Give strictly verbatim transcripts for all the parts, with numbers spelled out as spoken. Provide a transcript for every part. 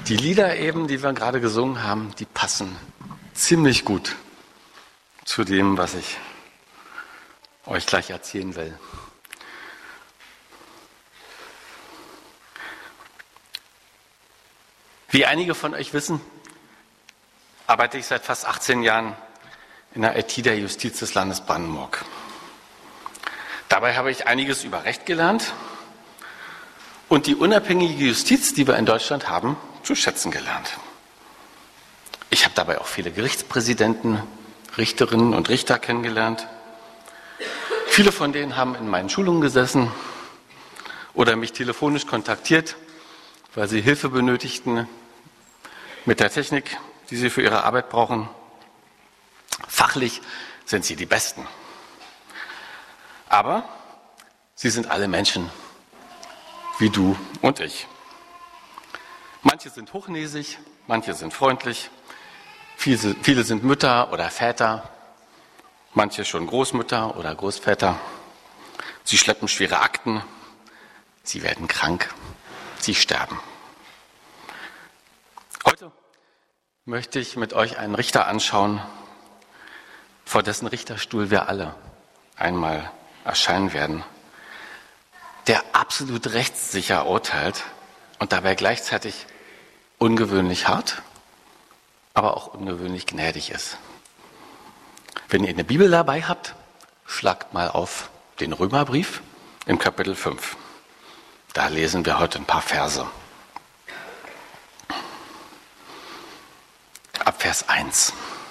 Die Lieder eben, die wir gerade gesungen haben, die passen ziemlich gut zu dem, was ich euch gleich erzählen will. Wie einige von euch wissen, arbeite ich seit fast achtzehn Jahren in der I T der Justiz des Landes Brandenburg. Dabei habe ich einiges über Recht gelernt und die unabhängige Justiz, die wir in Deutschland haben, zu schätzen gelernt. Ich habe dabei auch viele Gerichtspräsidenten, Richterinnen und Richter kennengelernt. Viele von denen haben in meinen Schulungen gesessen oder mich telefonisch kontaktiert, weil sie Hilfe benötigten mit der Technik, die sie für ihre Arbeit brauchen. Fachlich sind sie die Besten. Aber sie sind alle Menschen, wie du und ich. Manche sind hochnäsig, manche sind freundlich, viele, viele sind Mütter oder Väter, manche schon Großmütter oder Großväter. Sie schleppen schwere Akten, sie werden krank, sie sterben. Heute möchte ich mit euch einen Richter anschauen, vor dessen Richterstuhl wir alle einmal erscheinen werden, der absolut rechtssicher urteilt und dabei gleichzeitig ungewöhnlich hart, aber auch ungewöhnlich gnädig ist. Wenn ihr eine Bibel dabei habt, schlagt mal auf den Römerbrief im Kapitel fünf. Da lesen wir heute ein paar Verse. Ab Vers eins.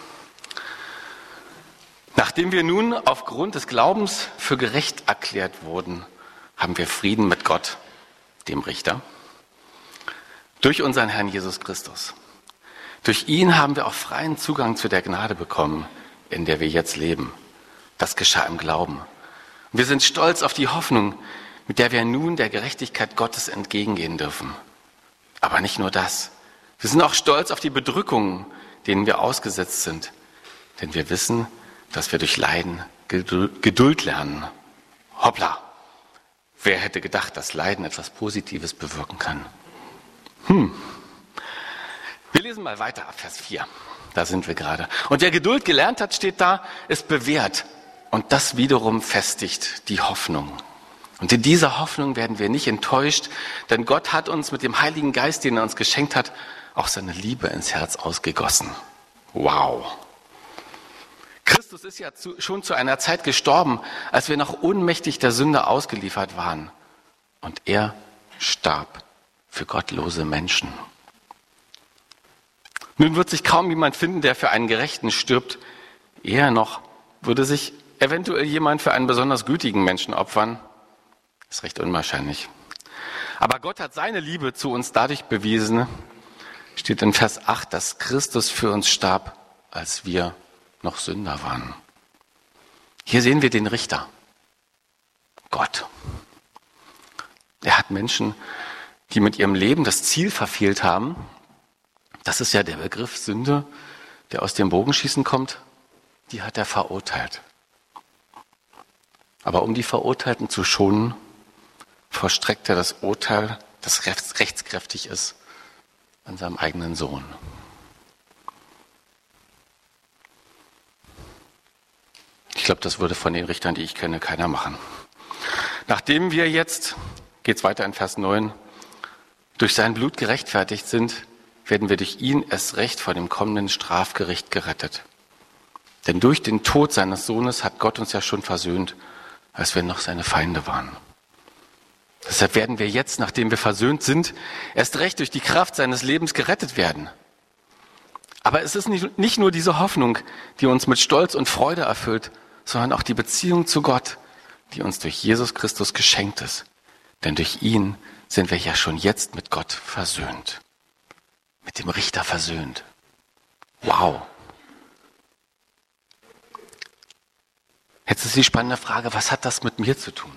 Nachdem wir nun aufgrund des Glaubens für gerecht erklärt wurden, haben wir Frieden mit Gott, dem Richter, durch unseren Herrn Jesus Christus. Durch ihn haben wir auch freien Zugang zu der Gnade bekommen, in der wir jetzt leben. Das geschah im Glauben. Und wir sind stolz auf die Hoffnung, mit der wir nun der Gerechtigkeit Gottes entgegengehen dürfen. Aber nicht nur das. Wir sind auch stolz auf die Bedrückungen, denen wir ausgesetzt sind. Denn wir wissen, dass wir durch Leiden Geduld lernen. Hoppla! Wer hätte gedacht, dass Leiden etwas Positives bewirken kann? Hm. Wir lesen mal weiter ab Vers vier. Da sind wir gerade. Und wer Geduld gelernt hat, steht da, ist bewährt. Und das wiederum festigt die Hoffnung. Und in dieser Hoffnung werden wir nicht enttäuscht, denn Gott hat uns mit dem Heiligen Geist, den er uns geschenkt hat, auch seine Liebe ins Herz ausgegossen. Wow! Christus ist ja zu, schon zu einer Zeit gestorben, als wir noch ohnmächtig der Sünde ausgeliefert waren. Und er starb für gottlose Menschen. Nun wird sich kaum jemand finden, der für einen Gerechten stirbt. Eher noch würde sich eventuell jemand für einen besonders gütigen Menschen opfern. Ist recht unwahrscheinlich. Aber Gott hat seine Liebe zu uns dadurch bewiesen, steht in Vers acht, dass Christus für uns starb, als wir noch Sünder waren. Hier sehen wir den Richter. Gott. Er hat Menschen, die mit ihrem Leben das Ziel verfehlt haben. Das ist ja der Begriff Sünde, der aus dem Bogenschießen kommt. Die hat er verurteilt. Aber um die Verurteilten zu schonen, vollstreckt er das Urteil, das rechtskräftig ist, an seinem eigenen Sohn. Ich glaube, das würde von den Richtern, die ich kenne, keiner machen. Nachdem wir jetzt, geht's weiter in Vers neun, durch sein Blut gerechtfertigt sind, werden wir durch ihn erst recht vor dem kommenden Strafgericht gerettet. Denn durch den Tod seines Sohnes hat Gott uns ja schon versöhnt, als wir noch seine Feinde waren. Deshalb werden wir jetzt, nachdem wir versöhnt sind, erst recht durch die Kraft seines Lebens gerettet werden. Aber es ist nicht, nicht nur diese Hoffnung, die uns mit Stolz und Freude erfüllt, sondern auch die Beziehung zu Gott, die uns durch Jesus Christus geschenkt ist. Denn durch ihn sind wir ja schon jetzt mit Gott versöhnt. Mit dem Richter versöhnt. Wow. Jetzt ist die spannende Frage, was hat das mit mir zu tun?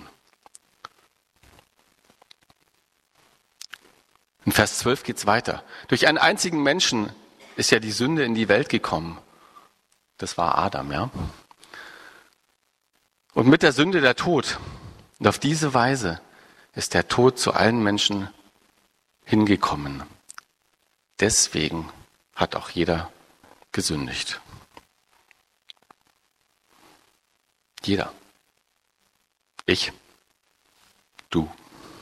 In Vers zwölf geht es weiter. Durch einen einzigen Menschen ist ja die Sünde in die Welt gekommen. Das war Adam, ja. Und mit der Sünde der Tod. Und auf diese Weise ist der Tod zu allen Menschen hingekommen. deswegen hat auch jeder gesündigt. Jeder. Ich. Du.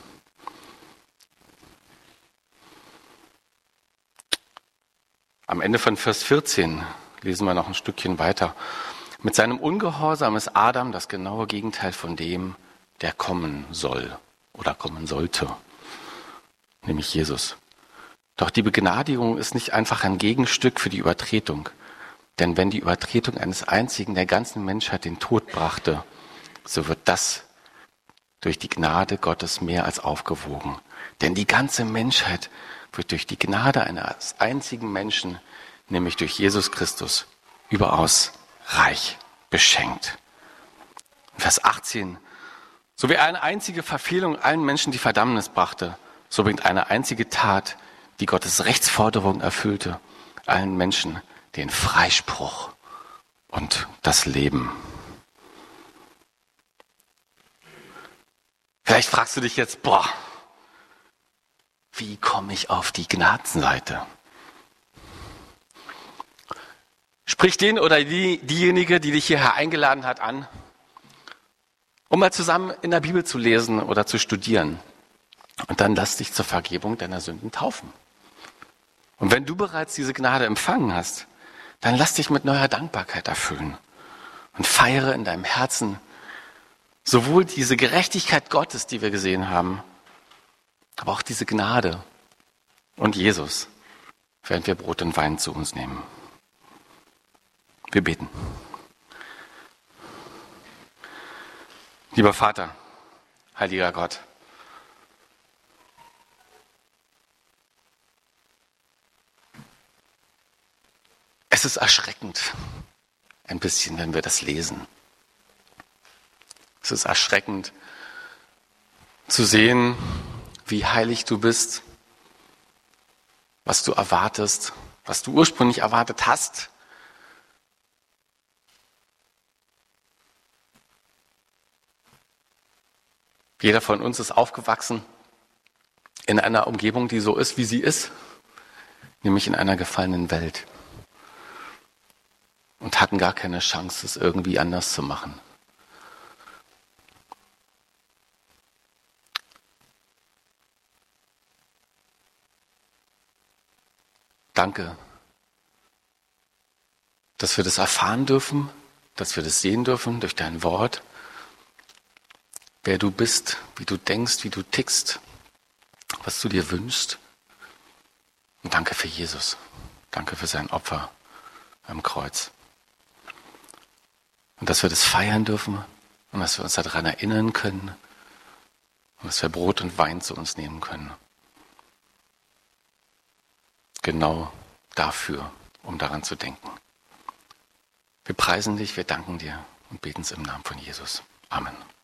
Am Ende von Vers vierzehn lesen wir noch ein Stückchen weiter. Mit seinem Ungehorsam ist Adam das genaue Gegenteil von dem, der kommen soll oder kommen sollte, nämlich Jesus. Doch die Begnadigung ist nicht einfach ein Gegenstück für die Übertretung. Denn wenn die Übertretung eines einzigen der ganzen Menschheit den Tod brachte, so wird das durch die Gnade Gottes mehr als aufgewogen. Denn die ganze Menschheit wird durch die Gnade eines einzigen Menschen, nämlich durch Jesus Christus, überaus reich beschenkt. Vers achtzehn. So wie eine einzige Verfehlung allen Menschen die Verdammnis brachte, so bringt eine einzige Tat, die Gottes Rechtsforderung erfüllte, allen Menschen den Freispruch und das Leben. Vielleicht fragst du dich jetzt, boah, wie komme ich auf die Gnadenseite? Sprich den oder die, diejenige, die dich hierher eingeladen hat, an, um mal zusammen in der Bibel zu lesen oder zu studieren. Und dann lass dich zur Vergebung deiner Sünden taufen. Und wenn du bereits diese Gnade empfangen hast, dann lass dich mit neuer Dankbarkeit erfüllen und feiere in deinem Herzen sowohl diese Gerechtigkeit Gottes, die wir gesehen haben, aber auch diese Gnade und Jesus, während wir Brot und Wein zu uns nehmen. Wir beten. Lieber Vater, heiliger Gott, es ist erschreckend, ein bisschen, wenn wir das lesen. Es ist erschreckend zu sehen, wie heilig du bist, was du erwartest, was du ursprünglich erwartet hast. Jeder von uns ist aufgewachsen in einer Umgebung, die so ist, wie sie ist, nämlich in einer gefallenen Welt. Und hatten gar keine Chance, es irgendwie anders zu machen. Danke, dass wir das erfahren dürfen, dass wir das sehen dürfen durch dein Wort, wer du bist, wie du denkst, wie du tickst, was du dir wünschst. Und danke für Jesus. Danke für sein Opfer am Kreuz. Und dass wir das feiern dürfen und dass wir uns daran erinnern können und dass wir Brot und Wein zu uns nehmen können. Genau dafür, um daran zu denken. Wir preisen dich, wir danken dir und beten es im Namen von Jesus. Amen.